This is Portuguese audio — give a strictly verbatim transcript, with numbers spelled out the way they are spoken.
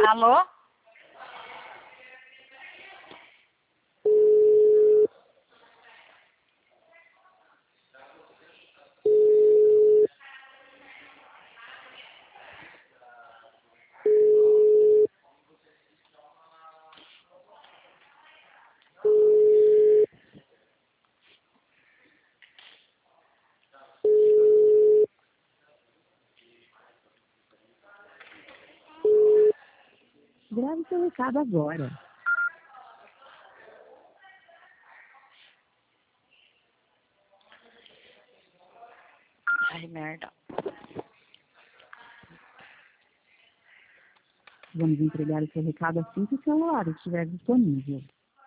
Alô? Grave seu recado agora. Ai, merda. Vamos entregar o seu recado assim que o celular estiver disponível.